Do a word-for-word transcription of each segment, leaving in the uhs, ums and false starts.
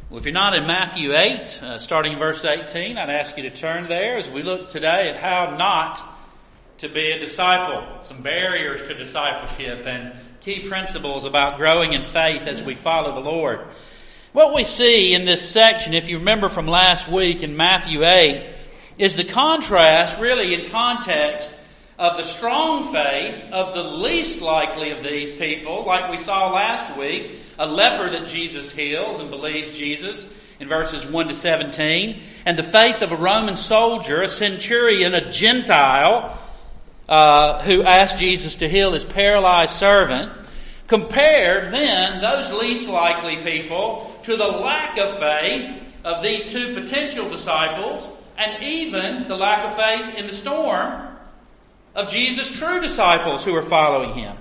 Well, if you're not in Matthew eight, uh, starting in verse eighteen, I'd ask you to turn there as we look today at how not to be a disciple, some barriers to discipleship and key principles about growing in faith as we follow the Lord. What we see in this section, if you remember from last week in Matthew eight, is the contrast really in context of the strong faith of the least likely of these people, like we saw last week, a leper that Jesus heals and believes Jesus in verses one to seventeen, and the faith of a Roman soldier, a centurion, a Gentile, uh, who asked Jesus to heal his paralyzed servant. Compared then, those least likely people, to the lack of faith of these two potential disciples, and even the lack of faith in the storm of Jesus' true disciples who are following him.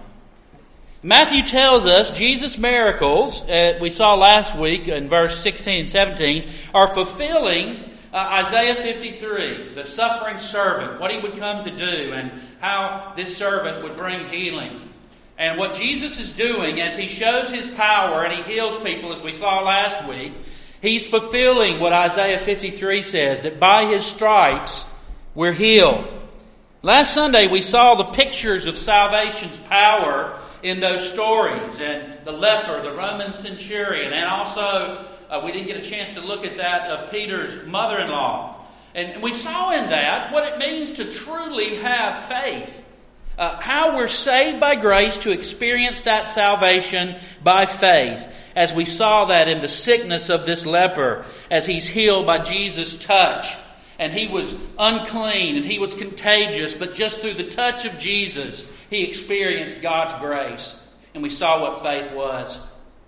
Matthew tells us Jesus' miracles, uh, we saw last week in verse sixteen and seventeen, are fulfilling uh, Isaiah fifty-three, the suffering servant, what he would come to do and how this servant would bring healing. And what Jesus is doing as he shows his power and he heals people, as we saw last week, he's fulfilling what Isaiah fifty-three says, that by his stripes we're healed. Last Sunday we saw the pictures of salvation's power in those stories, and the leper, the Roman centurion, and also uh, we didn't get a chance to look at that of Peter's mother-in-law. And we saw in that what it means to truly have faith. Uh, how we're saved by grace to experience that salvation by faith, as we saw that in the sickness of this leper, as he's healed by Jesus' touch. And he was unclean and he was contagious, but just through the touch of Jesus, he experienced God's grace. And we saw what faith was.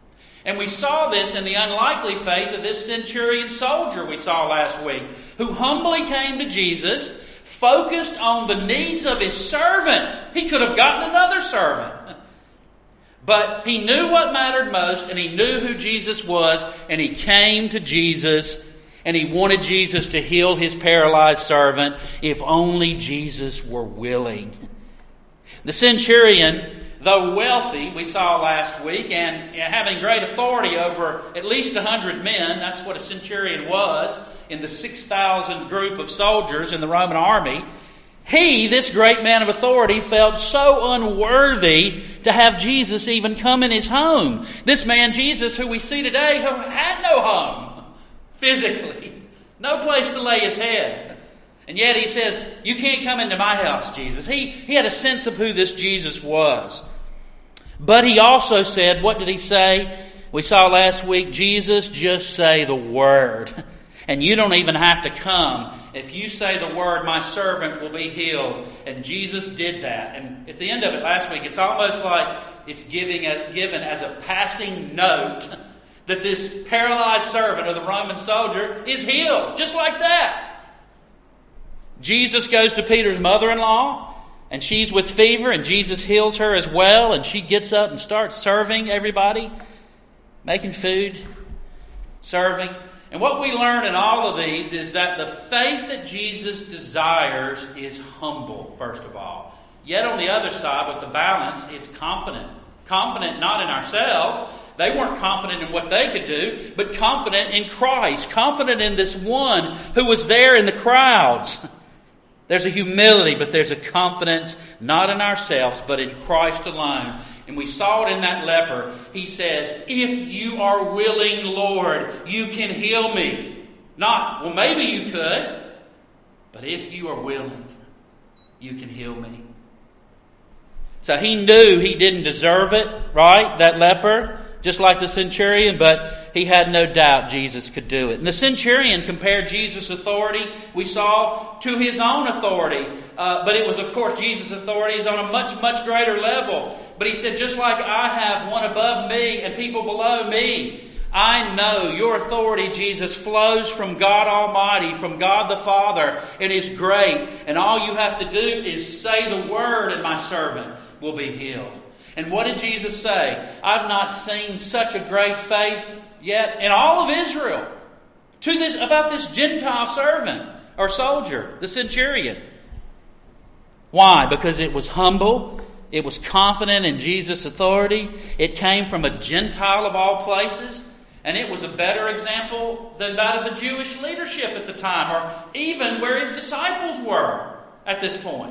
And we saw this in the unlikely faith of this centurion soldier we saw last week, who humbly came to Jesus, focused on the needs of his servant. He could have gotten another servant. But he knew what mattered most, and he knew who Jesus was, and he came to Jesus, and he wanted Jesus to heal his paralyzed servant, if only Jesus were willing. The centurion, though wealthy, we saw last week, and having great authority over at least a hundred men, that's what a centurion was in the six thousand group of soldiers in the Roman army, he, this great man of authority, felt so unworthy to have Jesus even come in his home. This man Jesus, who we see today, who had no home physically, no place to lay his head. And yet he says, you can't come into my house, Jesus. He, he had a sense of who this Jesus was. But he also said, what did he say? We saw last week, Jesus, just say the word. And you don't even have to come. If you say the word, my servant will be healed. And Jesus did that. And at the end of it last week, it's almost like it's giving a, given as a passing note that this paralyzed servant of the Roman soldier is healed. Just like that. Jesus goes to Peter's mother-in-law, and she's with fever, and Jesus heals her as well, and she gets up and starts serving everybody, making food, serving. And what we learn in all of these is that the faith that Jesus desires is humble, first of all. Yet on the other side, with the balance, it's confident. Confident not in ourselves. They weren't confident in what they could do, but confident in Christ. Confident in this one who was there in the crowds. There's a humility, but there's a confidence not in ourselves, but in Christ alone. And we saw it in that leper. He says, if you are willing, Lord, you can heal me. Not, well, maybe you could, but if you are willing, you can heal me. So he knew he didn't deserve it, right? That leper, just like the centurion, but he had no doubt Jesus could do it. And the centurion compared Jesus' authority, we saw, to his own authority. Uh, but it was, of course, Jesus' authority is on a much, much greater level. But he said, just like I have one above me and people below me, I know your authority, Jesus, flows from God Almighty, from God the Father, and is great. And all you have to do is say the word, and my servant will be healed. And what did Jesus say? I've not seen such a great faith yet in all of Israel to this about this Gentile servant or soldier, the centurion. Why? Because it was humble. It was confident in Jesus' authority. It came from a Gentile of all places. And it was a better example than that of the Jewish leadership at the time, or even where his disciples were at this point.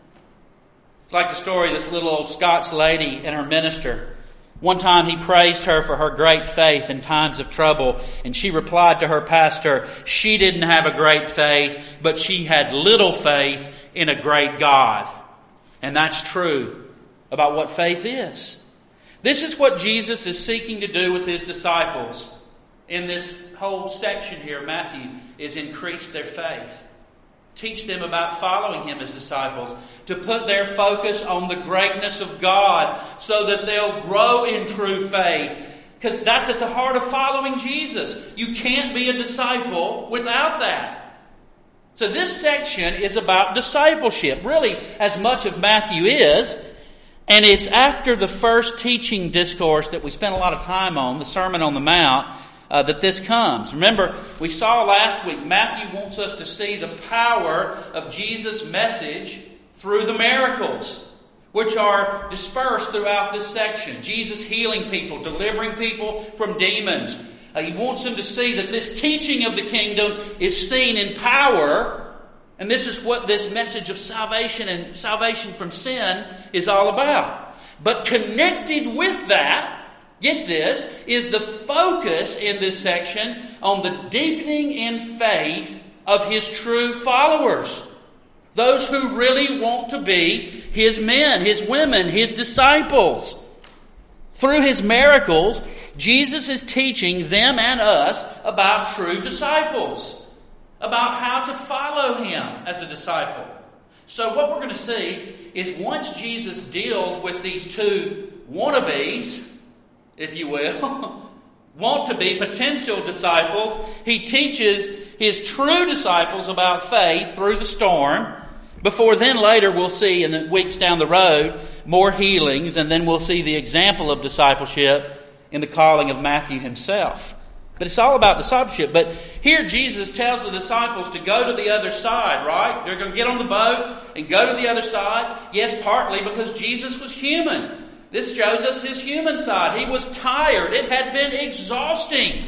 It's like the story of this little old Scots lady and her minister. One time he praised her for her great faith in times of trouble, and she replied to her pastor, she didn't have a great faith, but she had little faith in a great God. And that's true about what faith is. This is what Jesus is seeking to do with his disciples in this whole section here. Matthew is increase their faith. Teach them about following him as disciples. To put their focus on the greatness of God so that they'll grow in true faith. Because that's at the heart of following Jesus. You can't be a disciple without that. So this section is about discipleship. Really, as much of Matthew is. And it's after the first teaching discourse that we spent a lot of time on, the Sermon on the Mount, Uh, that this comes. Remember, we saw last week, Matthew wants us to see the power of Jesus' message through the miracles, which are dispersed throughout this section. Jesus healing people, delivering people from demons. Uh, he wants them to see that this teaching of the kingdom is seen in power, and this is what this message of salvation and salvation from sin is all about. But connected with that, get this, is the focus in this section on the deepening in faith of his true followers. Those who really want to be his men, his women, his disciples. Through his miracles, Jesus is teaching them and us about true disciples. About how to follow him as a disciple. So what we're going to see is once Jesus deals with these two wannabes, if you will, want to be potential disciples, he teaches his true disciples about faith through the storm. Before then, later, we'll see in the weeks down the road more healings, and then we'll see the example of discipleship in the calling of Matthew himself. But it's all about discipleship. But here Jesus tells the disciples to go to the other side, right? They're going to get on the boat and go to the other side. Yes, partly because Jesus was human. This shows us his human side. He was tired. It had been exhausting.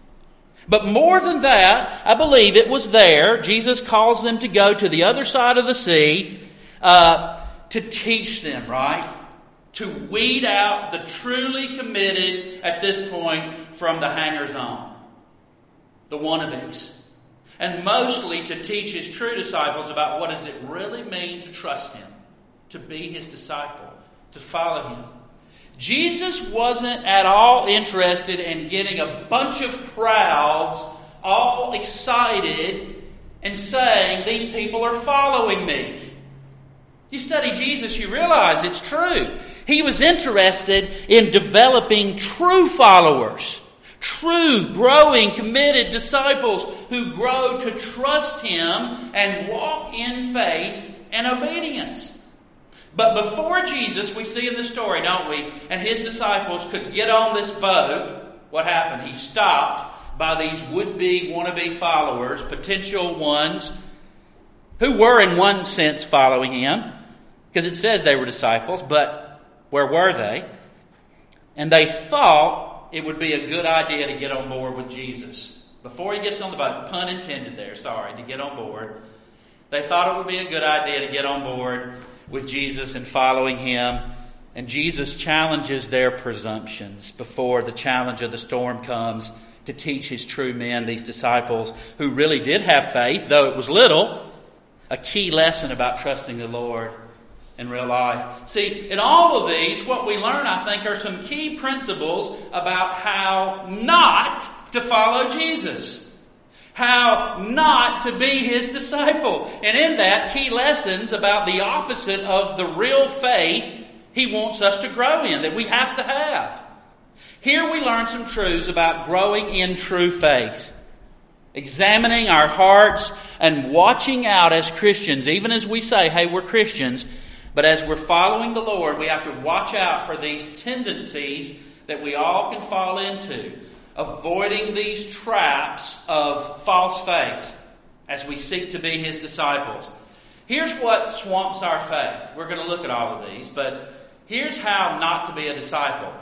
But more than that, I believe it was there. Jesus calls them to go to the other side of the sea uh, to teach them, right? To weed out the truly committed at this point from the hangers-on, the wannabes. And mostly to teach his true disciples about what does it really mean to trust him, to be his disciple, to follow him. Jesus wasn't at all interested in getting a bunch of crowds all excited and saying, these people are following me. You study Jesus, you realize it's true. He was interested in developing true followers, true, growing, committed disciples who grow to trust him and walk in faith and obedience. But before Jesus, we see in the story, don't we, and his disciples could get on this boat, what happened? He stopped by these would-be, wannabe followers, potential ones, who were in one sense following him, because it says they were disciples, but where were they? And they thought it would be a good idea to get on board with Jesus. Before he gets on the boat, pun intended there, sorry, to get on board. They thought it would be a good idea to get on board with Jesus and following him. And Jesus challenges their presumptions before the challenge of the storm comes to teach his true men, these disciples who really did have faith, though it was little, a key lesson about trusting the Lord in real life. See, in all of these, what we learn, I think, are some key principles about how not to follow Jesus. How not to be his disciple. And in that, key lessons about the opposite of the real faith he wants us to grow in, that we have to have. Here we learn some truths about growing in true faith. Examining our hearts and watching out as Christians, even as we say, hey, we're Christians, but as we're following the Lord, we have to watch out for these tendencies that we all can fall into. Avoiding these traps of false faith as we seek to be his disciples. Here's what swamps our faith. We're going to look at all of these, but here's how not to be a disciple.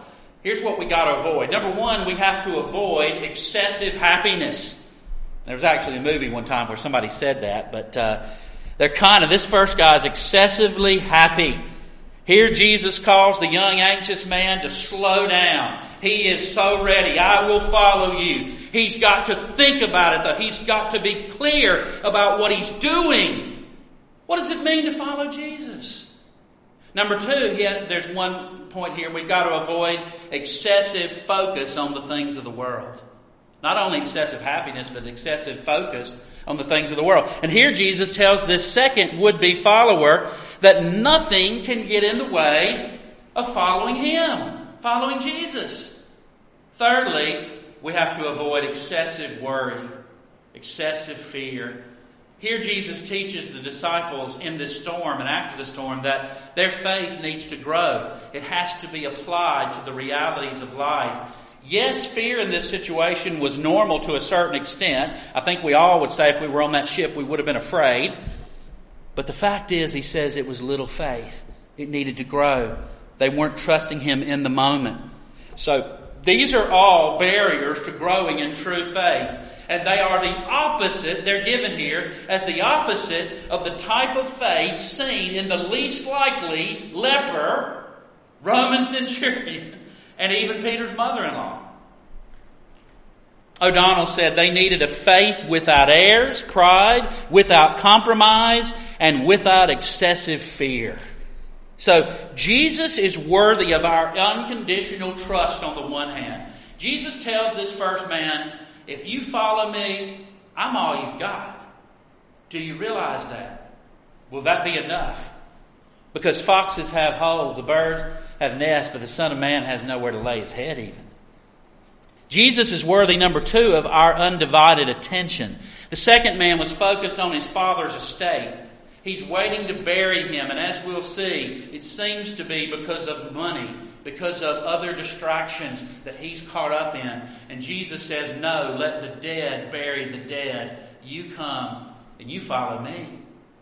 here's what we got to avoid. Number one, we have to avoid excessive happiness. There was actually a movie one time where somebody said that, but uh, they're kind of, this first guy is excessively happy. Here Jesus calls the young anxious man to slow down. He is so ready. I will follow you. He's got to think about it though. He's got to be clear about what he's doing. What does it mean to follow Jesus? Number two, yeah, there's one point here. We've got to avoid excessive focus on the things of the world. Not only excessive happiness, but excessive focus on the things of the world. And here Jesus tells this second would-be follower that nothing can get in the way of following him, following Jesus. Thirdly, we have to avoid excessive worry, excessive fear. Here Jesus teaches the disciples in this storm and after the storm that their faith needs to grow. It has to be applied to the realities of life. Yes, fear in this situation was normal to a certain extent. I think we all would say if we were on that ship, we would have been afraid. But the fact is, he says it was little faith. It needed to grow. They weren't trusting him in the moment. So these are all barriers to growing in true faith. And they are the opposite, they're given here, as the opposite of the type of faith seen in the least likely leper, Roman centurion, and even Peter's mother-in-law. O'Donnell said they needed a faith without airs, pride, without compromise, and without excessive fear. So Jesus is worthy of our unconditional trust on the one hand. Jesus tells this first man, if you follow me, I'm all you've got. Do you realize that? Will that be enough? Because foxes have holes, the birds have nests, but the Son of Man has nowhere to lay his head even. Jesus is worthy, number two, of our undivided attention. The second man was focused on his father's estate. He's waiting to bury him, and as we'll see, it seems to be because of money, because of other distractions that he's caught up in. And Jesus says, no, let the dead bury the dead. You come and you follow me.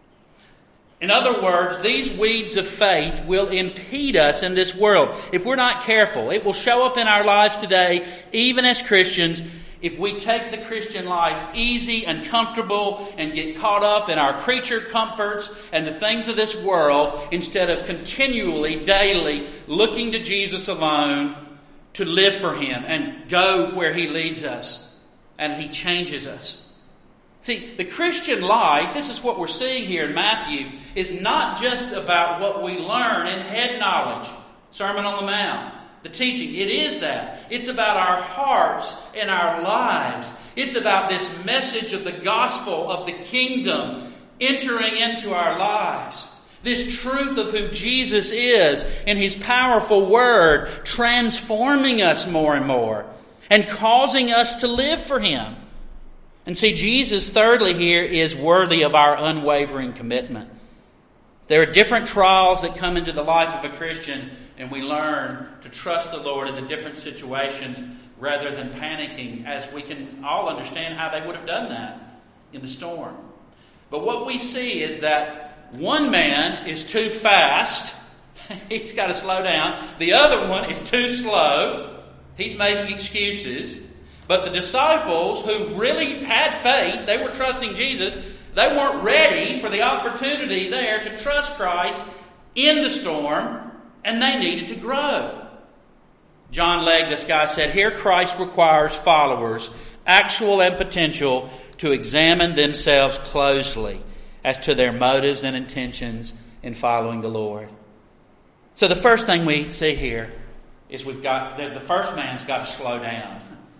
In other words, these weeds of faith will impede us in this world. If we're not careful, it will show up in our lives today, even as Christians, if we take the Christian life easy and comfortable and get caught up in our creature comforts and the things of this world, instead of continually, daily looking to Jesus alone to live for him and go where he leads us and he changes us. See, the Christian life, this is what we're seeing here in Matthew, is not just about what we learn in head knowledge, Sermon on the Mount, the teaching. It is that. It's about our hearts and our lives. It's about this message of the gospel of the kingdom entering into our lives. This truth of who Jesus is and his powerful word transforming us more and more and causing us to live for him. And see, Jesus, thirdly, here is worthy of our unwavering commitment. There are different trials that come into the life of a Christian, and we learn to trust the Lord in the different situations rather than panicking, as we can all understand how they would have done that in the storm. But what we see is that one man is too fast. He's got to slow down. The other one is too slow. He's making excuses. But the disciples who really had faith, they were trusting Jesus, they weren't ready for the opportunity there to trust Christ in the storm, and they needed to grow. John Legg, this guy, said, here Christ requires followers, actual and potential, to examine themselves closely as to their motives and intentions in following the Lord. So the first thing we see here is we've got, the first man's got to slow down.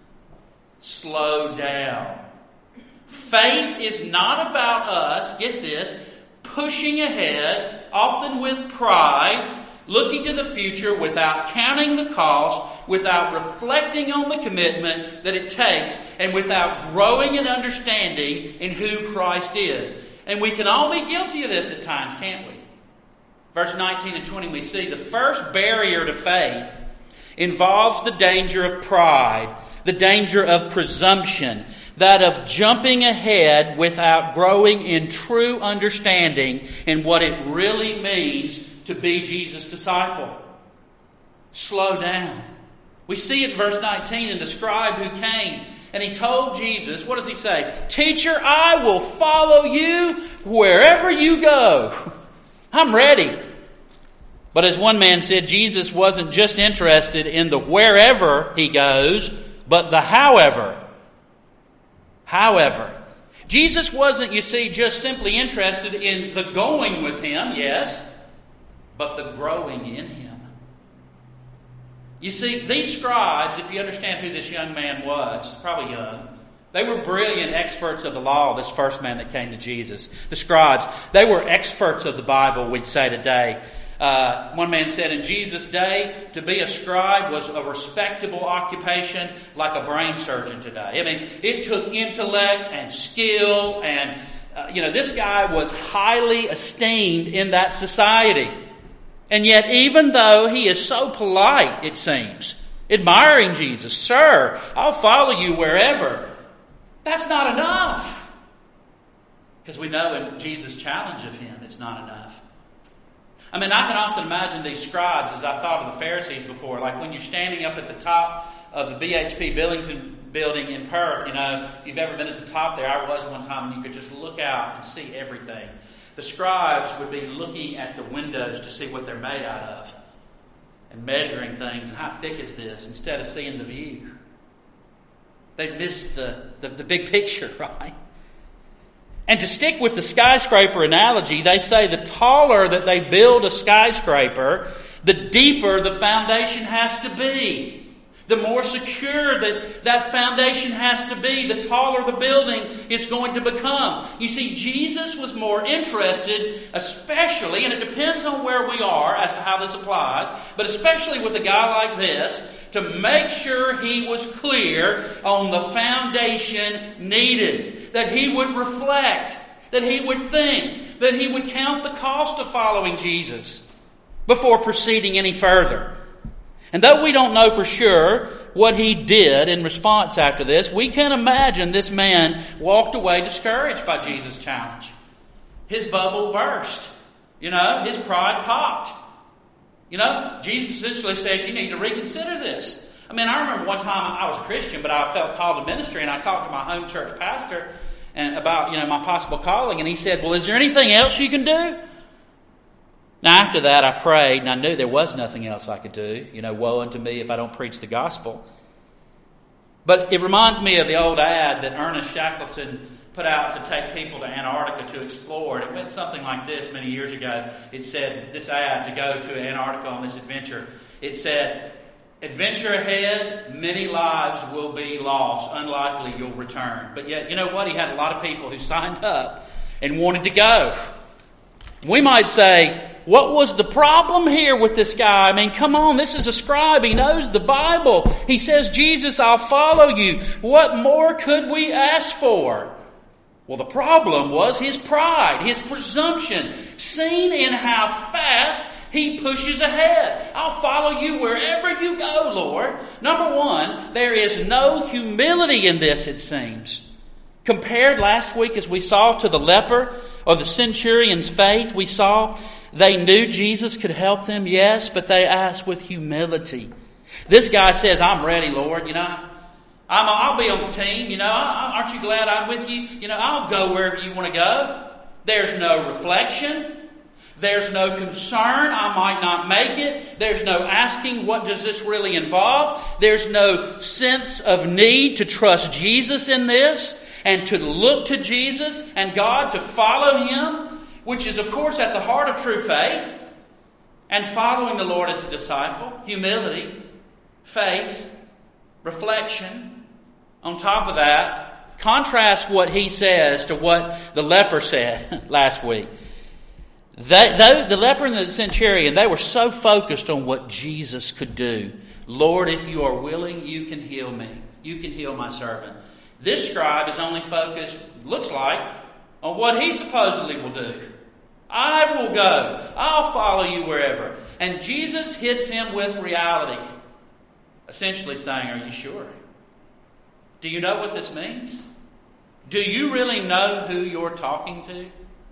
Slow down. Faith is not about us, get this, pushing ahead, often with pride, looking to the future without counting the cost, without reflecting on the commitment that it takes, and without growing in understanding in who Christ is. And we can all be guilty of this at times, can't we? Verse nineteen and twenty, we see the first barrier to faith involves the danger of pride, the danger of presumption, that of jumping ahead without growing in true understanding in what it really means to be Jesus' disciple. Slow down. We see it in verse nineteen in the scribe who came and he told Jesus, what does he say? Teacher, I will follow you wherever you go. I'm ready. But as one man said, Jesus wasn't just interested in the wherever he goes, but the however. However. Jesus wasn't, you see, just simply interested in the going with him, yes, but the growing in him. You see, these scribes, if you understand who this young man was, probably young, they were brilliant experts of the law, this first man that came to Jesus. The scribes, they were experts of the Bible, we'd say today. Uh, one man said in Jesus' day, to be a scribe was a respectable occupation like a brain surgeon today. I mean, it took intellect and skill and, uh, you know, this guy was highly esteemed in that society. And yet, even though he is so polite, it seems, admiring Jesus, sir, I'll follow you wherever, that's not enough. Because we know in Jesus' challenge of him, it's not enough. I mean, I can often imagine these scribes, as I thought of the Pharisees before, like when you're standing up at the top of the B H P Billington building in Perth, you know, if you've ever been at the top there, I was one time, and you could just look out and see everything. The scribes would be looking at the windows to see what they're made out of and measuring things. How thick is this? Instead of seeing the view. They missed the, the, the big picture, right? And to stick with the skyscraper analogy, they say the taller that they build a skyscraper, the deeper the foundation has to be. The more secure that that foundation has to be, the taller the building is going to become. You see, Jesus was more interested, especially, and it depends on where we are as to how this applies, but especially with a guy like this, to make sure he was clear on the foundation needed. That he would reflect, that he would think, that he would count the cost of following Jesus before proceeding any further. And though we don't know for sure what he did in response after this, we can imagine this man walked away discouraged by Jesus' challenge. His bubble burst. You know, his pride popped. You know, Jesus essentially says, you need to reconsider this. I mean, I remember one time I was a Christian, but I felt called to ministry, and I talked to my home church pastor and about, you know, my possible calling, and he said, well, is there anything else you can do? Now, after that, I prayed, and I knew there was nothing else I could do. You know, woe unto me if I don't preach the gospel. But it reminds me of the old ad that Ernest Shackleton put out to take people to Antarctica to explore. And it went something like this many years ago. It said, this ad to go to Antarctica on this adventure. It said, adventure ahead, many lives will be lost. Unlikely you'll return. But yet, you know what? He had a lot of people who signed up and wanted to go. We might say, what was the problem here with this guy? I mean, come on, this is a scribe. He knows the Bible. He says, Jesus, I'll follow you. What more could we ask for? Well, the problem was his pride, his presumption, seen in how fast he pushes ahead. I'll follow you wherever you go, Lord. Number one, there is no humility in this, it seems. Compared last week, as we saw, to the leper or the centurion's faith, we saw they knew Jesus could help them, yes, but they asked with humility. This guy says, I'm ready, Lord, you know. I'm, I'll be on the team, you know. Aren't you glad I'm with you? You know, I'll go wherever you want to go. There's no reflection. There's no concern I might not make it. There's no asking, what does this really involve? There's no sense of need to trust Jesus in this and to look to Jesus and God to follow Him, which is, of course, at the heart of true faith. And following the Lord as a disciple, humility, faith, reflection. On top of that, contrast what he says to what the leper said last week. They, they, the leper and the centurion, they were so focused on what Jesus could do. Lord, if you are willing, you can heal me. You can heal my servant. This scribe is only focused, looks like, on what he supposedly will do. I will go. I'll follow you wherever. And Jesus hits him with reality. Essentially saying, are you sure? Do you know what this means? Do you really know who you're talking to?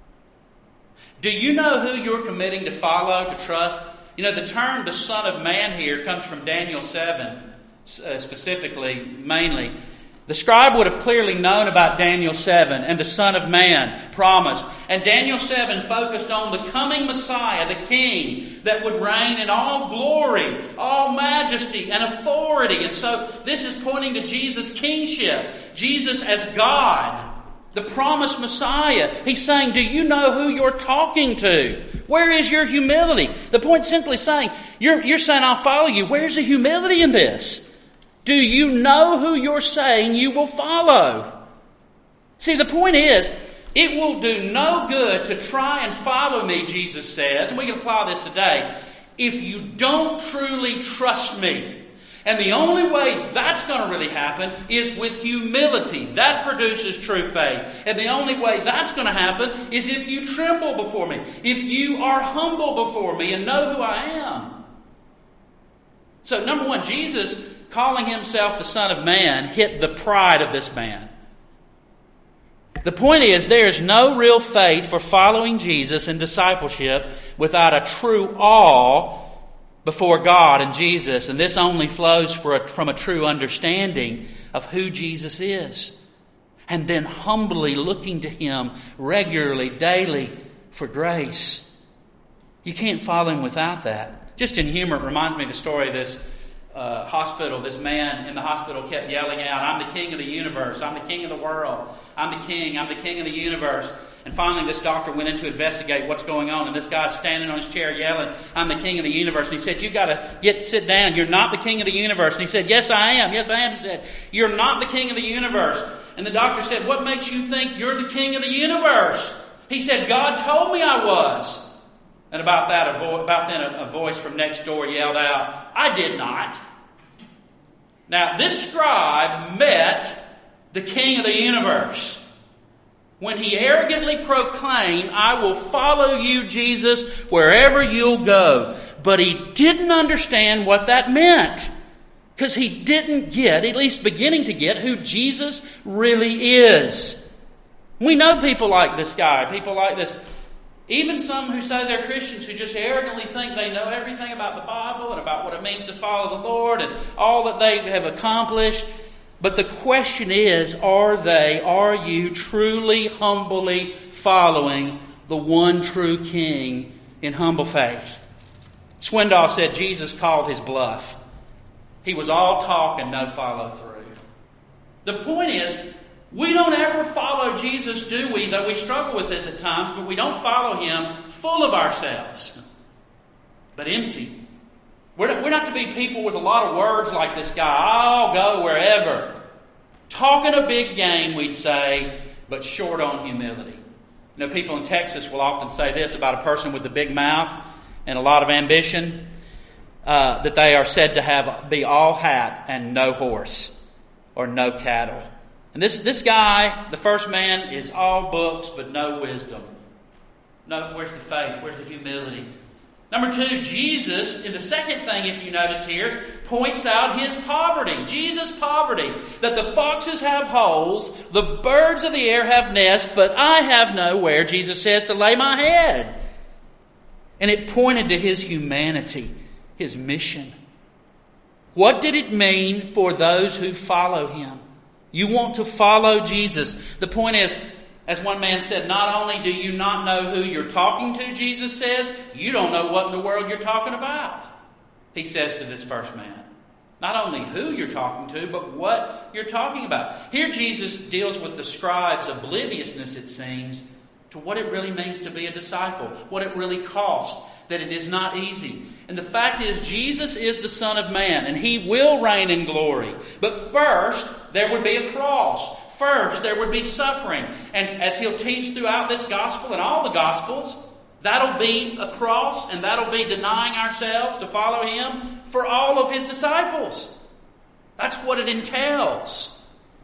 Do you know who you're committing to follow, to trust? You know, the term the Son of Man here comes from Daniel seven. uh, specifically, mainly. The scribe would have clearly known about Daniel seven and the Son of Man promised. And Daniel seven focused on the coming Messiah, the King, that would reign in all glory, all majesty and authority. And so this is pointing to Jesus' kingship, Jesus as God, the promised Messiah. He's saying, do you know who you're talking to? Where is your humility? The point simply saying, you're, you're saying, I'll follow you. Where's the humility in this? Do you know who you're saying you will follow? See, the point is, it will do no good to try and follow me, Jesus says, and we can apply this today, if you don't truly trust me. And the only way that's going to really happen is with humility. That produces true faith. And the only way that's going to happen is if you tremble before me, if you are humble before me and know who I am. So, number one, Jesus, calling himself the Son of Man, hit the pride of this man. The point is, there is no real faith for following Jesus in discipleship without a true awe before God and Jesus. And this only flows for a, from a true understanding of who Jesus is. And then humbly looking to Him regularly, daily, for grace. You can't follow Him without that. Just in humor, it reminds me of the story of this Uh, hospital. This man in the hospital kept yelling out, I'm the king of the universe. I'm the king of the world. I'm the king. I'm the king of the universe. And finally this doctor went in to investigate what's going on. And this guy's standing on his chair yelling, I'm the king of the universe. And he said, you've got to get, sit down. You're not the king of the universe. And he said, yes, I am. Yes, I am. He said, you're not the king of the universe. And the doctor said, what makes you think you're the king of the universe? He said, God told me I was. And about that, a vo- about then, a, a voice from next door yelled out, I did not. Now, this scribe met the king of the universe when he arrogantly proclaimed, I will follow you, Jesus, wherever you'll go. But he didn't understand what that meant, because he didn't get, at least beginning to get, who Jesus really is. We know people like this guy, people like this. Even some who say they're Christians who just arrogantly think they know everything about the Bible and about what it means to follow the Lord and all that they have accomplished. But the question is, are they, are you truly, humbly following the one true King in humble faith? Swindoll said Jesus called his bluff. He was all talk and no follow through. The point is, we don't ever follow Jesus, do we? Though we struggle with this at times, but we don't follow Him full of ourselves, but empty. We're not, we're not to be people with a lot of words like this guy. I'll go wherever. Talking a big game, we'd say, but short on humility. You know, people in Texas will often say this about a person with a big mouth and a lot of ambition, uh, that they are said to have be all hat and no horse or no cattle. And this, this guy, the first man, is all books but no wisdom. No, where's the faith? Where's the humility? Number two, Jesus, in the second thing, if you notice here, points out his poverty. Jesus' poverty. That the foxes have holes, the birds of the air have nests, but I have nowhere, Jesus says, to lay my head. And it pointed to his humanity, his mission. What did it mean for those who follow Him? You want to follow Jesus. The point is, as one man said, not only do you not know who you're talking to, Jesus says, you don't know what in the world you're talking about. He says to this first man. Not only who you're talking to, but what you're talking about. Here Jesus deals with the scribe's obliviousness, it seems, to what it really means to be a disciple, what it really costs, that it is not easy. And the fact is, Jesus is the Son of Man, and He will reign in glory. But first, there would be a cross. First, there would be suffering. And as He'll teach throughout this gospel and all the gospels, that'll be a cross, and that'll be denying ourselves to follow Him for all of His disciples. That's what it entails.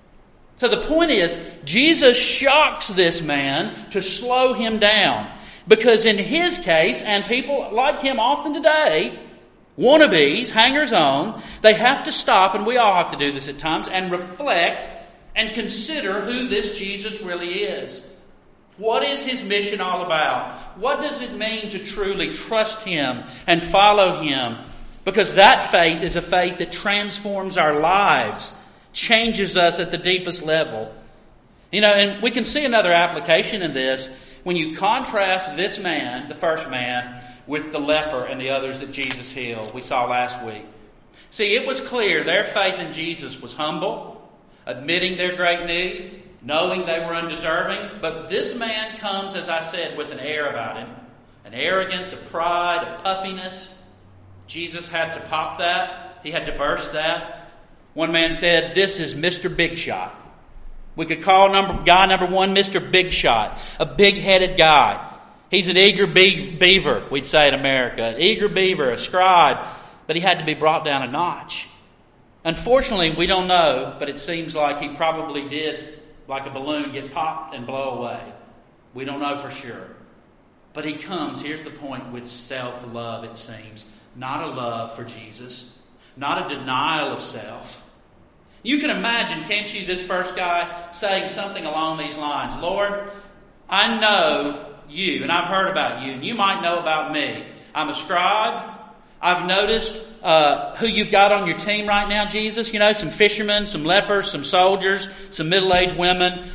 So the point is, Jesus shocks this man to slow him down. Because in his case, and people like him often today, wannabes, hangers-on, they have to stop, and we all have to do this at times, and reflect and consider who this Jesus really is. What is His mission all about? What does it mean to truly trust Him and follow Him Because that faith is a faith that transforms our lives, changes us at the deepest level. You know, and we can see another application in this when you contrast this man, the first man, with the leper and the others that Jesus healed, we saw last week. See, it was clear their faith in Jesus was humble, admitting their great need, knowing they were undeserving. But this man comes, as I said, with an air about him, an arrogance, a pride, a puffiness. Jesus had to pop that. He had to burst that. One man said, "This is Mister Big Shot." We could call number, guy number one Mister Big Shot, a big-headed guy. He's an eager be- beaver, we'd say in America, an eager beaver, a scribe, but he had to be brought down a notch. Unfortunately, we don't know, but it seems like he probably did, like a balloon, get popped and blow away. We don't know for sure. But he comes, here's the point, with self-love, it seems. Not a love for Jesus, not a denial of self. You can imagine, can't you, this first guy saying something along these lines. "Lord, I know you, and I've heard about you, and you might know about me. I'm a scribe. I've noticed uh, who you've got on your team right now, Jesus. You know, some fishermen, some lepers, some soldiers, some middle-aged women.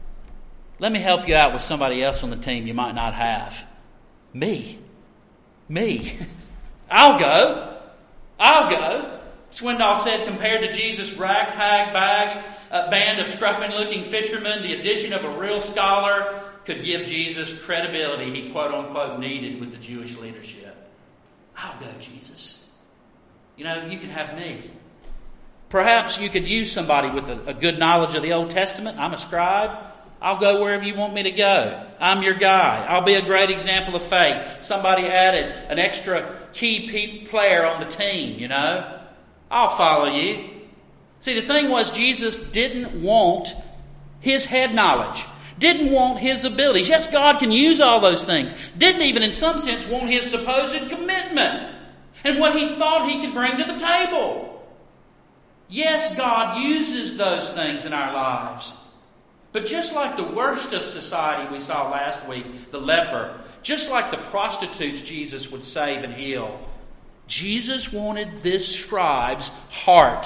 Let me help you out with somebody else on the team you might not have. Me. Me. I'll go. I'll go." Swindoll said, compared to Jesus' ragtag bag, a band of scruffy-looking fishermen, the addition of a real scholar could give Jesus credibility he quote-unquote needed with the Jewish leadership. I'll go, Jesus. You know, you can have me. Perhaps you could use somebody with a, a good knowledge of the Old Testament. I'm a scribe. I'll go wherever you want me to go. I'm your guy. I'll be a great example of faith. Somebody added an extra key player on the team, you know. I'll follow you. See, the thing was, Jesus didn't want his head knowledge. Didn't want his abilities. Yes, God can use all those things. Didn't even, in some sense, want his supposed commitment and what he thought he could bring to the table. Yes, God uses those things in our lives. But just like the worst of society we saw last week, the leper, just like the prostitutes Jesus would save and heal, Jesus wanted this scribe's heart.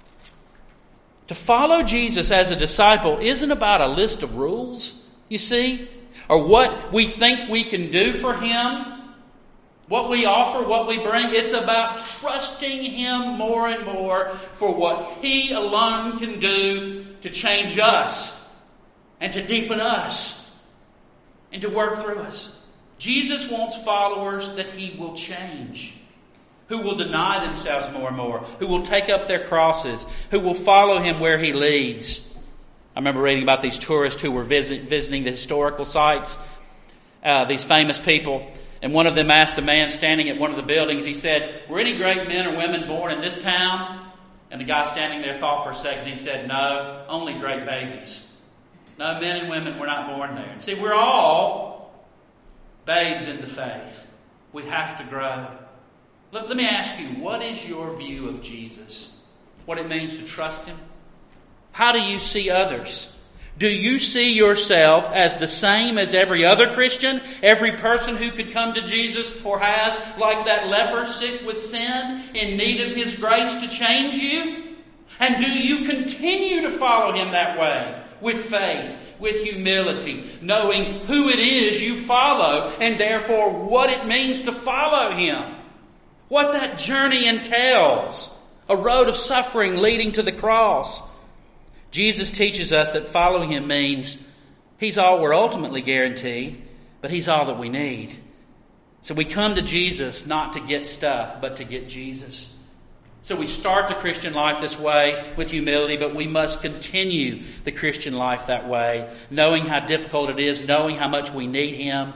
To follow Jesus as a disciple isn't about a list of rules, you see, or what we think we can do for him, what we offer, what we bring. It's about trusting him more and more for what he alone can do to change us and to deepen us and to work through us. Jesus wants followers that he will change, who will deny themselves more and more, who will take up their crosses, who will follow him where he leads. I remember reading about these tourists who were visit, visiting the historical sites, uh, these famous people, and one of them asked a man standing at one of the buildings, he said, "Were any great men or women born in this town?" And the guy standing there thought for a second. He said, "No, only great babies. No, men and women were not born there." And see, we're all babes in the faith. We have to grow. Let, let me ask you, what is your view of Jesus? What it means to trust him? How do you see others? Do you see yourself as the same as every other Christian? Every person who could come to Jesus or has, like that leper sick with sin, in need of his grace to change you? And do you continue to follow him that way? With faith, with humility, knowing who it is you follow and therefore what it means to follow him. What that journey entails. A road of suffering leading to the cross. Jesus teaches us that following him means he's all we're ultimately guaranteed, but he's all that we need. So we come to Jesus not to get stuff, but to get Jesus. So we start the Christian life this way with humility, but we must continue the Christian life that way, knowing how difficult it is, knowing how much we need him.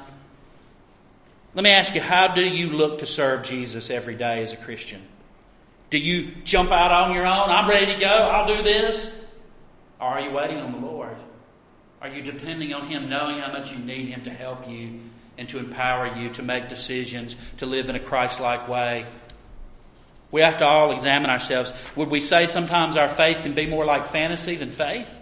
Let me ask you, how do you look to serve Jesus every day as a Christian? Do you jump out on your own? I'm ready to go. I'll do this. Or are you waiting on the Lord? Are you depending on him, knowing how much you need him to help you and to empower you to make decisions, to live in a Christ-like way? We have to all examine ourselves. Would we say sometimes our faith can be more like fantasy than faith?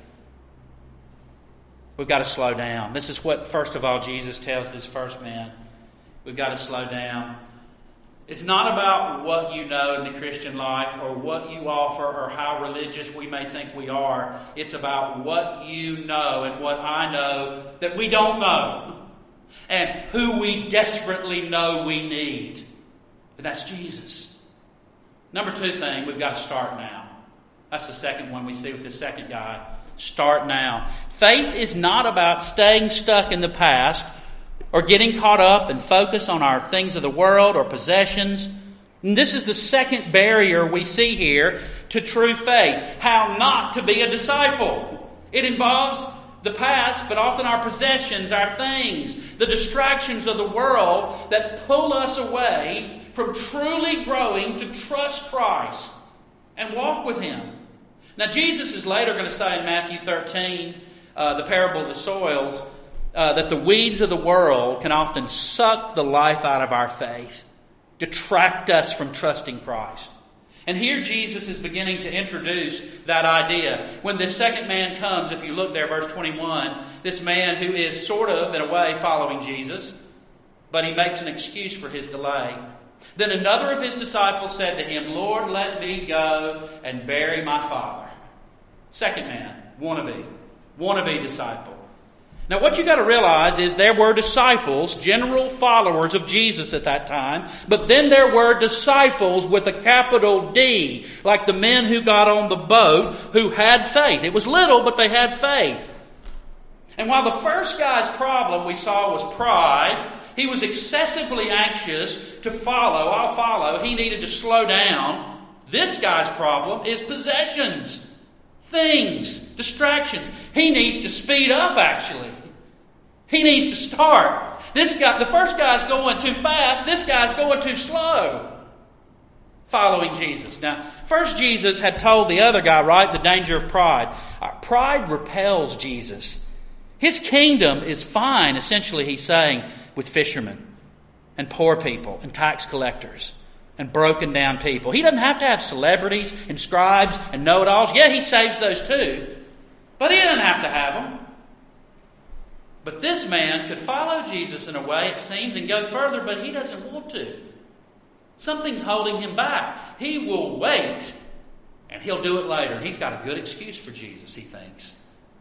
We've got to slow down. This is what, first of all, Jesus tells this first man. We've got to slow down. It's not about what you know in the Christian life or what you offer or how religious we may think we are. It's about what you know and what I know that we don't know. And who we desperately know we need. And that's Jesus. Number two thing, we've got to start now. That's the second one we see with the second guy. Start now. Faith is not about staying stuck in the past or getting caught up and focused on our things of the world or possessions. And this is the second barrier we see here to true faith. How not to be a disciple. It involves the past, but often our possessions, our things, the distractions of the world that pull us away from truly growing to trust Christ and walk with Him. Now, Jesus is later going to say in Matthew thirteen, uh, the parable of the soils, uh, that the weeds of the world can often suck the life out of our faith, detract us from trusting Christ. And here Jesus is beginning to introduce that idea. When this second man comes, if you look there, verse twenty-one, this man who is sort of, in a way, following Jesus, but he makes an excuse for his delay. Then another of his disciples said to him, Lord, let me go and bury my father. Second man, wannabe, wannabe disciple. Now what you got to realize is there were disciples, general followers of Jesus at that time, but then there were disciples with a capital D, like the men who got on the boat who had faith. It was little, but they had faith. And while the first guy's problem we saw was pride, he was excessively anxious to follow, I'll follow, he needed to slow down. This guy's problem is possessions, things, distractions. He needs to speed up, actually. He needs to start. This guy, the first guy's going too fast. This guy's going too slow. Following Jesus. Now, first Jesus had told the other guy, right, the danger of pride. Uh, pride repels Jesus. His kingdom is fine, essentially, he's saying, with fishermen and poor people and tax collectors and broken down people. He doesn't have to have celebrities and scribes and know-it-alls. Yeah, he saves those too. But he doesn't have to have them. But this man could follow Jesus in a way, it seems, and go further, but he doesn't want to. Something's holding him back. He will wait, and he'll do it later. And he's got a good excuse for Jesus, he thinks.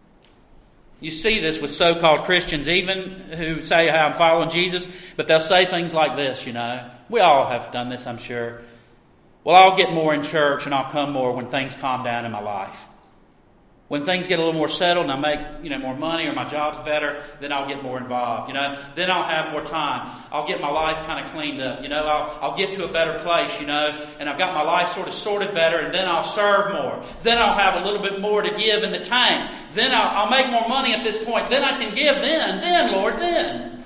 You see this with so-called Christians, even who say, hey, I'm following Jesus, but they'll say things like this, you know. We all have done this, I'm sure. Well, I'll get more in church and I'll come more when things calm down in my life. When things get a little more settled and I make, you know, more money or my job's better, then I'll get more involved, you know. Then I'll have more time. I'll get my life kind of cleaned up, you know. I'll, I'll get to a better place, you know, and I've got my life sort of sorted better, and then I'll serve more. Then I'll have a little bit more to give in the tank. Then I'll, I'll make more money at this point. Then I can give then, then, Lord, then.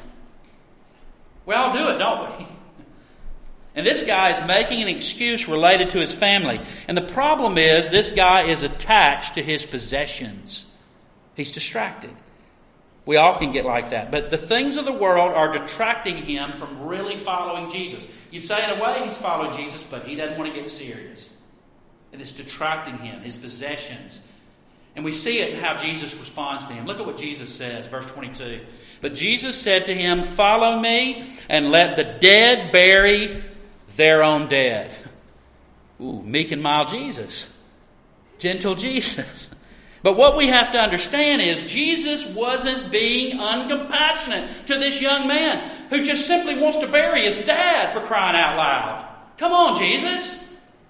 We all do it, don't we? And this guy is making an excuse related to his family. And the problem is, this guy is attached to his possessions. He's distracted. We all can get like that. But the things of the world are detracting him from really following Jesus. You'd say in a way he's following Jesus, but he doesn't want to get serious. And it's detracting him, his possessions. And we see it in how Jesus responds to him. Look at what Jesus says, verse twenty-two. But Jesus said to him, follow me and let the dead bury their own dead. Ooh, meek and mild Jesus. Gentle Jesus. But what we have to understand is Jesus wasn't being uncompassionate to this young man who just simply wants to bury his dad, for crying out loud. Come on, Jesus.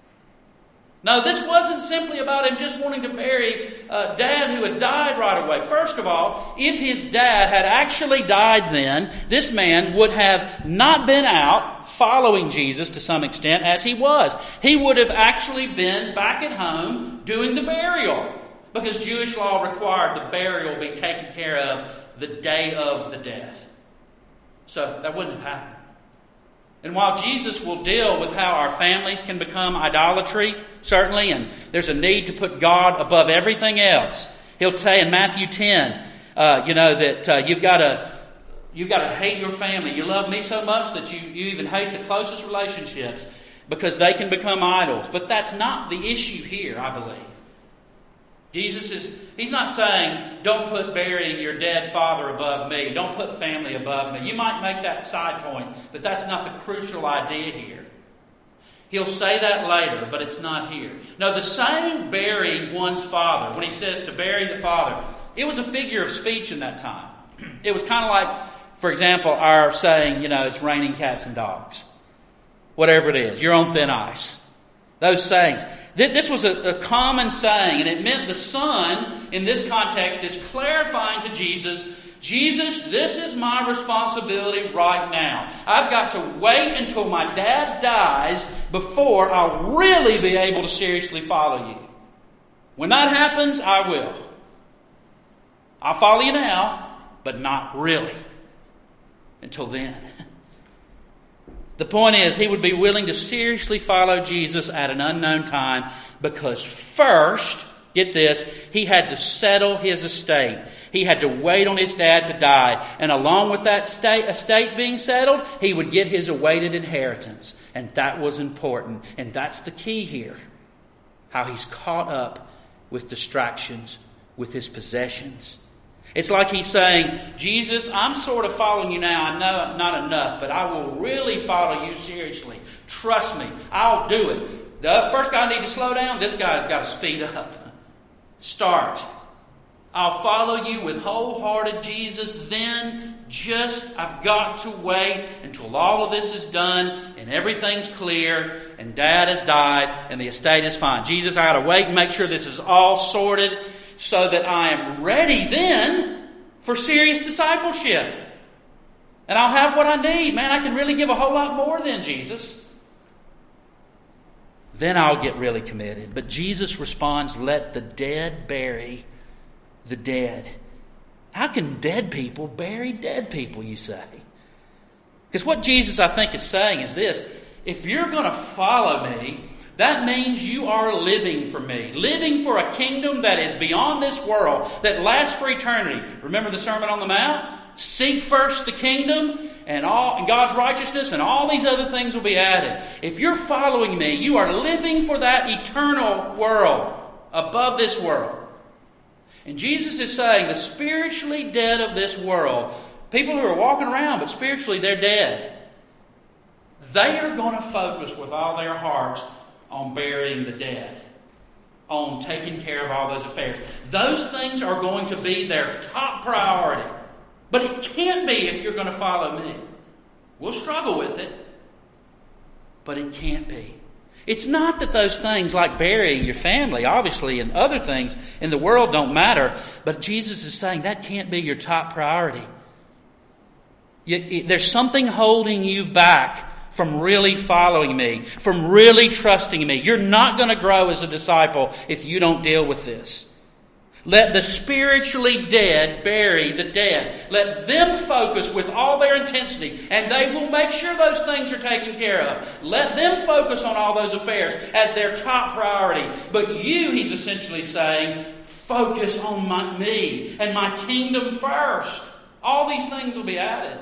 No, this wasn't simply about him just wanting to bury uh, dad who had died right away. First of all, if his dad had actually died then, this man would have not been out following Jesus to some extent as he was. He would have actually been back at home doing the burial, because Jewish law required the burial be taken care of the day of the death. So that wouldn't have happened. And while Jesus will deal with how our families can become idolatry, certainly, and there's a need to put God above everything else, he'll say in Matthew ten, uh, you know, that uh, you've got to you've got to hate your family. You love me so much that you, you even hate the closest relationships because they can become idols. But that's not the issue here, I believe. Jesus is, he's not saying, don't put burying your dead father above me. Don't put family above me. You might make that side point, but that's not the crucial idea here. He'll say that later, but it's not here. No, the saying bury one's father, when he says to bury the father, it was a figure of speech in that time. It was kind of like, for example, our saying, you know, it's raining cats and dogs. Whatever it is, you're on thin ice. Those sayings. This was a, a common saying, and it meant the son, in this context, is clarifying to Jesus, Jesus, this is my responsibility right now. I've got to wait until my dad dies before I'll really be able to seriously follow you. When that happens, I will. I'll follow you now, but not really. Until then. The point is, he would be willing to seriously follow Jesus at an unknown time because first, get this, he had to settle his estate. He had to wait on his dad to die. And along with that estate, estate being settled, he would get his awaited inheritance. And that was important. And that's the key here. How he's caught up with distractions, with his possessions. It's like he's saying, Jesus, I'm sort of following you now. I know not enough, but I will really follow you seriously. Trust me. I'll do it. The first guy I need to slow down, this guy's got to speed up. Start. I'll follow you with wholehearted Jesus. Then just, I've got to wait until all of this is done and everything's clear and Dad has died and the estate is fine. Jesus, I got to wait and make sure this is all sorted so that I am ready then for serious discipleship. And I'll have what I need. Man, I can really give a whole lot more than Jesus. Then I'll get really committed. But Jesus responds, let the dead bury the dead. How can dead people bury dead people, you say? Because what Jesus, I think, is saying is this. If you're going to follow me, that means you are living for me. Living for a kingdom that is beyond this world, that lasts for eternity. Remember the Sermon on the Mount? Seek first the kingdom and all and God's righteousness, and all these other things will be added. If you're following me, you are living for that eternal world above this world. And Jesus is saying the spiritually dead of this world, people who are walking around but spiritually they're dead, they are going to focus with all their hearts on burying the dead, on taking care of all those affairs. Those things are going to be their top priority. But it can't be if you're going to follow me. We'll struggle with it, but it can't be. It's not that those things like burying your family, obviously, and other things in the world don't matter, but Jesus is saying that can't be your top priority. You, there's something holding you back from really following me, from really trusting me. You're not going to grow as a disciple if you don't deal with this. Let the spiritually dead bury the dead. Let them focus with all their intensity, and they will make sure those things are taken care of. Let them focus on all those affairs as their top priority. But you, he's essentially saying, focus on my, me and my kingdom first. All these things will be added.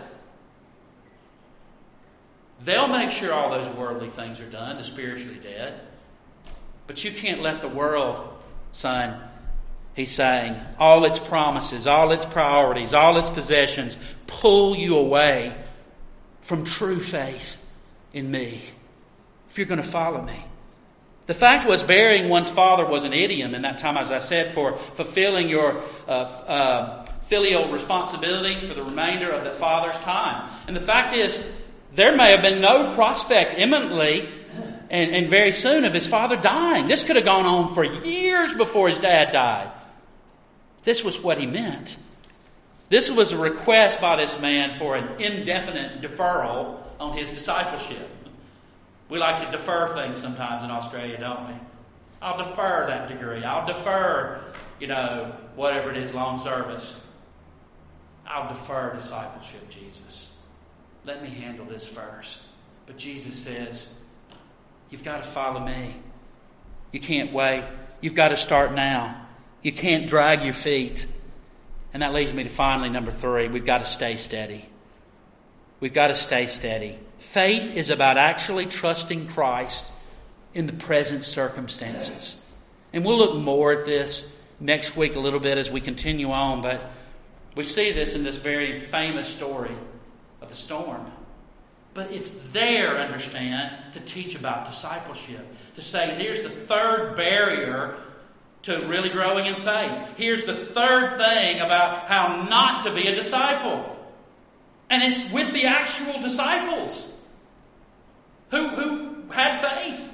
They'll make sure all those worldly things are done, the spiritually dead. But you can't let the world, son, he's saying, all its promises, all its priorities, all its possessions pull you away from true faith in me if you're going to follow me. The fact was, burying one's father was an idiom in that time, as I said, for fulfilling your uh, uh, filial responsibilities for the remainder of the father's time. And the fact is, there may have been no prospect imminently and, and very soon of his father dying. This could have gone on for years before his dad died. This was what he meant. This was a request by this man for an indefinite deferral on his discipleship. We like to defer things sometimes in Australia, don't we? I'll defer that degree. I'll defer, you know, whatever it is, long service. I'll defer discipleship, Jesus. Let me handle this first. But Jesus says, you've got to follow me. You can't wait. You've got to start now. You can't drag your feet. And that leads me to finally number three. We've got to stay steady. We've got to stay steady. Faith is about actually trusting Christ in the present circumstances. And we'll look more at this next week a little bit as we continue on. But we see this in this very famous story of the storm. But it's there, understand, to teach about discipleship. To say, here's the third barrier to really growing in faith. Here's the third thing about how not to be a disciple. And it's with the actual disciples who, who had faith.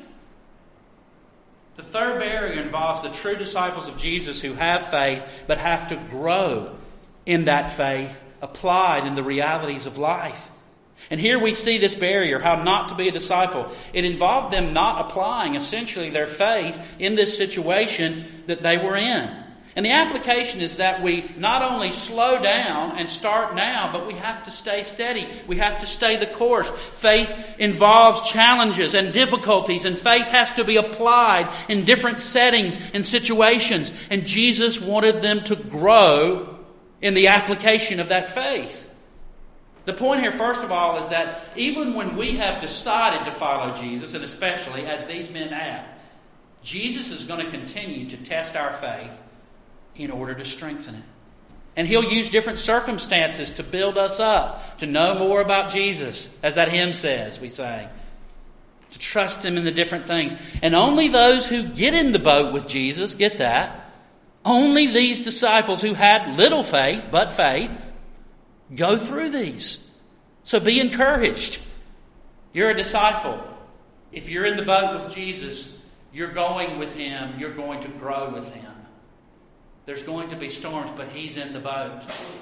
The third barrier involves the true disciples of Jesus who have faith but have to grow in that faith applied in the realities of life. And here we see this barrier, how not to be a disciple. It involved them not applying essentially their faith in this situation that they were in. And the application is that we not only slow down and start now, but we have to stay steady. We have to stay the course. Faith involves challenges and difficulties, and faith has to be applied in different settings and situations. And Jesus wanted them to grow in the application of that faith. The point here, first of all, is that even when we have decided to follow Jesus, and especially as these men have, Jesus is going to continue to test our faith in order to strengthen it. And He'll use different circumstances to build us up, to know more about Jesus, as that hymn says, we say. To trust Him in the different things. And only those who get in the boat with Jesus, get that, only these disciples who had little faith, but faith, go through these. So be encouraged. You're a disciple. If you're in the boat with Jesus, you're going with Him. You're going to grow with Him. There's going to be storms, but He's in the boat.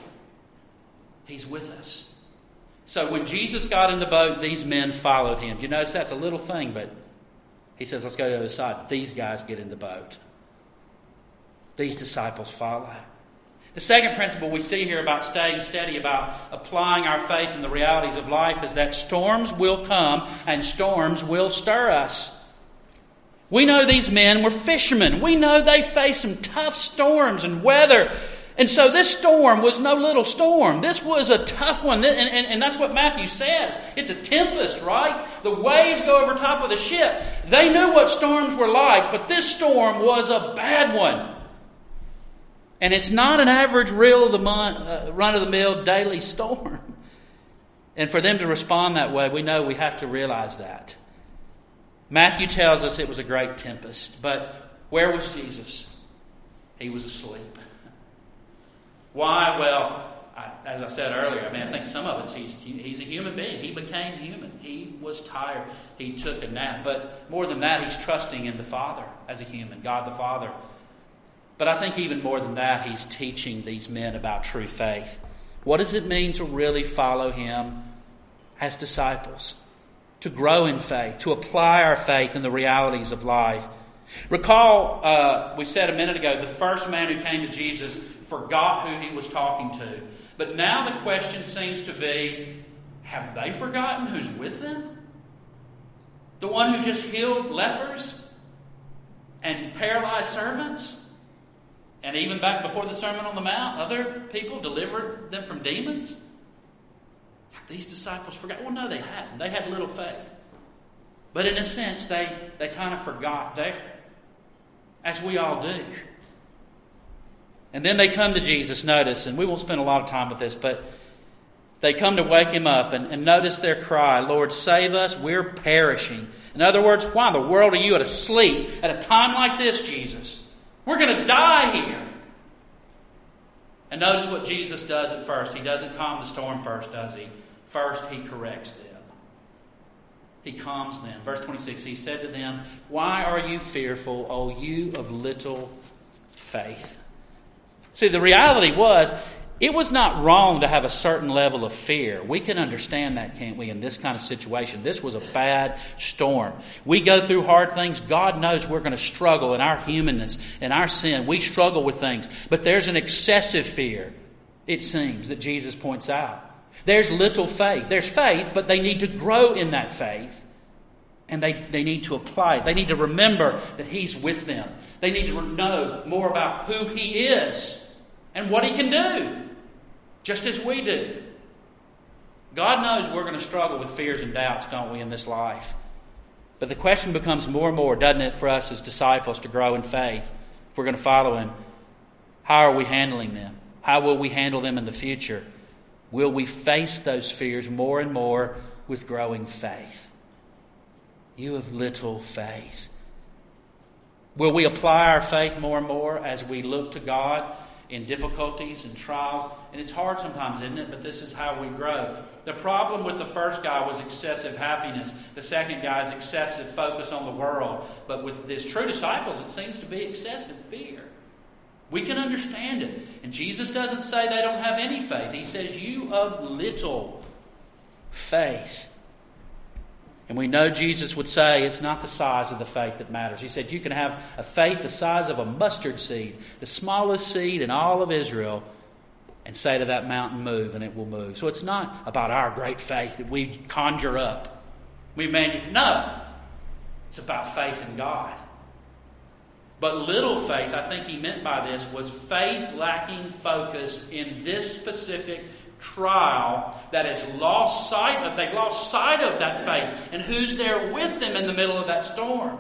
He's with us. So when Jesus got in the boat, these men followed Him. You notice that's a little thing, but He says, let's go to the other side. These guys get in the boat. These disciples follow. The second principle we see here about staying steady, about applying our faith in the realities of life, is that storms will come and storms will stir us. We know these men were fishermen. We know they faced some tough storms and weather. And so this storm was no little storm. This was a tough one. And, and, and that's what Matthew says. It's a tempest, right? The waves go over top of the ship. They knew what storms were like, but this storm was a bad one. And it's not an average real of the month, uh, run-of-the-mill daily storm. And for them to respond that way, we know we have to realize that. Matthew tells us it was a great tempest. But where was Jesus? He was asleep. Why? Well, I, as I said earlier, I mean, I think some of it's he's, he's a human being. He became human. He was tired. He took a nap. But more than that, he's trusting in the Father as a human, God the Father. But I think even more than that, he's teaching these men about true faith. What does it mean to really follow Him as disciples? To grow in faith, to apply our faith in the realities of life. Recall, uh, we said a minute ago, the first man who came to Jesus forgot who he was talking to. But now the question seems to be, have they forgotten who's with them? The one who just healed lepers and paralyzed servants? And even back before the Sermon on the Mount, other people delivered them from demons? Have these disciples forgot? Well, no, they hadn't. They had little faith. But in a sense, they, they kind of forgot there, as we all do. And then they come to Jesus, notice, and we won't spend a lot of time with this, but they come to wake Him up, and, and notice their cry, Lord, save us, we're perishing. In other words, why in the world are you asleep at a time like this, Jesus? We're going to die here. And notice what Jesus does at first. He doesn't calm the storm first, does He? First, He corrects them. He calms them. Verse twenty-six, He said to them, why are you fearful, O you of little faith? See, the reality was, it was not wrong to have a certain level of fear. We can understand that, can't we, in this kind of situation. This was a bad storm. We go through hard things. God knows we're going to struggle in our humanness, in our sin. We struggle with things. But there's an excessive fear, it seems, that Jesus points out. There's little faith. There's faith, but they need to grow in that faith. And they, they need to apply it. They need to remember that He's with them. They need to know more about who He is and what He can do. Just as we do. God knows we're going to struggle with fears and doubts, don't we, in this life? But the question becomes more and more, doesn't it, for us as disciples to grow in faith? If we're going to follow Him, how are we handling them? How will we handle them in the future? Will we face those fears more and more with growing faith. You of little faith. Will we apply our faith more and more as we look to God in difficulties and trials? And it's hard sometimes, isn't it? But this is how we grow. The problem with the first guy was excessive happiness. The second guy is excessive focus on the world. But with his true disciples, it seems to be excessive fear. We can understand it. And Jesus doesn't say they don't have any faith. He says, you of little faith. And we know Jesus would say it's not the size of the faith that matters. He said you can have a faith the size of a mustard seed, the smallest seed in all of Israel, and say to that mountain, move, and it will move. So it's not about our great faith that we conjure up. We manufacture. No. It's about faith in God. But little faith, I think he meant by this, was faith lacking focus in this specific trial that has lost sight of. They've lost sight of that faith and who's there with them in the middle of that storm.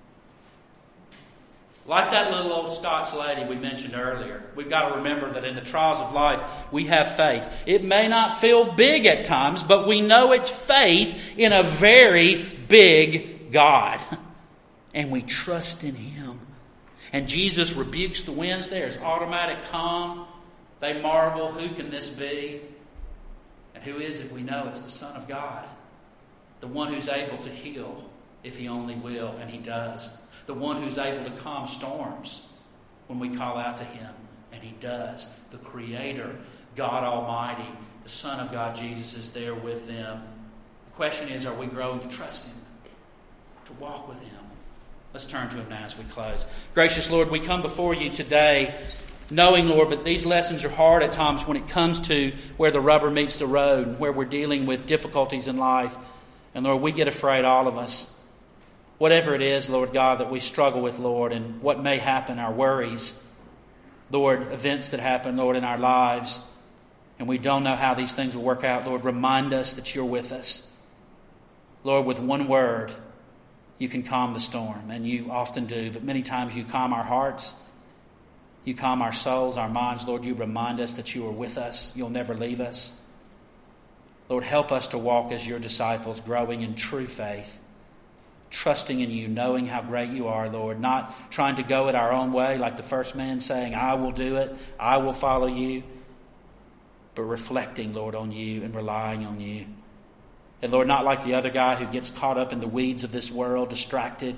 Like that little old Scotch lady we mentioned earlier, we've got to remember that in the trials of life, we have faith. It may not feel big at times, but we know it's faith in a very big God. And we trust in Him. And Jesus rebukes the winds. There's automatic calm. They marvel, who can this be? And who is it? We know it's the Son of God. The one who's able to heal if He only will, and He does. The one who's able to calm storms when we call out to Him, and He does. The Creator, God Almighty, the Son of God, Jesus, is there with them. The question is, are we growing to trust Him, to walk with Him? Let's turn to Him now as we close. Gracious Lord, we come before You today knowing, Lord, but these lessons are hard at times when it comes to where the rubber meets the road and where we're dealing with difficulties in life. And Lord, we get afraid, all of us. Whatever it is, Lord God, that we struggle with, Lord, and what may happen, our worries, Lord, events that happen, Lord, in our lives, and we don't know how these things will work out, Lord, remind us that You're with us. Lord, with one word, You can calm the storm, and You often do, but many times You calm our hearts. You calm our souls, our minds. Lord, You remind us that You are with us. You'll never leave us. Lord, help us to walk as Your disciples, growing in true faith, trusting in You, knowing how great You are, Lord, not trying to go it our own way like the first man saying, I will do it, I will follow You, but reflecting, Lord, on You and relying on You. And Lord, not like the other guy who gets caught up in the weeds of this world, distracted,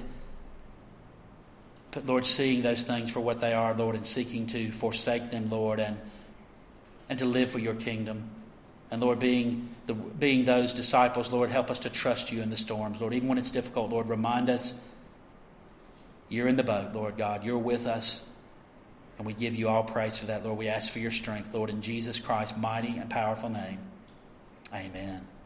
but Lord, seeing those things for what they are, Lord, and seeking to forsake them, Lord, and and to live for Your kingdom. And Lord, being the being those disciples, Lord, help us to trust You in the storms, Lord. Even when it's difficult, Lord, remind us You're in the boat, Lord God. You're with us. And we give You all praise for that, Lord. We ask for Your strength, Lord, in Jesus Christ's mighty and powerful name. Amen.